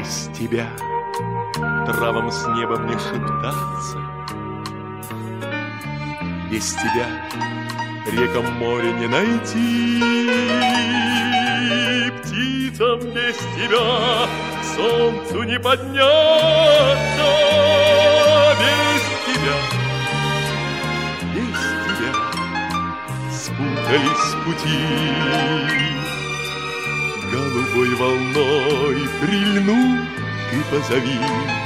Без тебя травам с неба мне шептаться, без тебя рекам море не найти, птицам без тебя к солнцу не подняться, без тебя спутались пути. Голубой волной прильну, ты позови,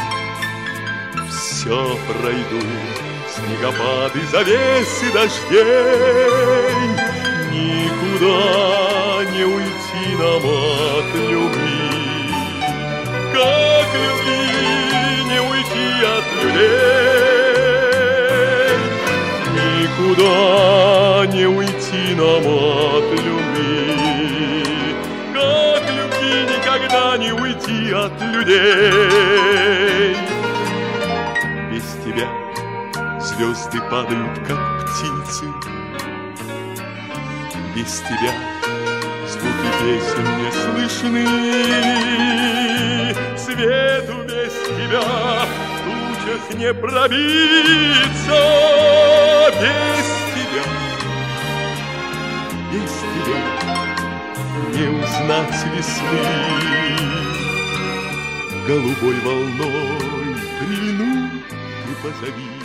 все пройду, снегопады, завесы дождей, никуда не уйти нам от любви. Как любви не уйти от людей, никуда не уйти нам от любви. Как любви никогда не уйти от людей. Без тебя звезды падают, как птицы, без тебя звуки песен не слышны, свету без тебя в тучах не пробиться, без тебя не узнать весны. Голубой волной прильну, ты позови.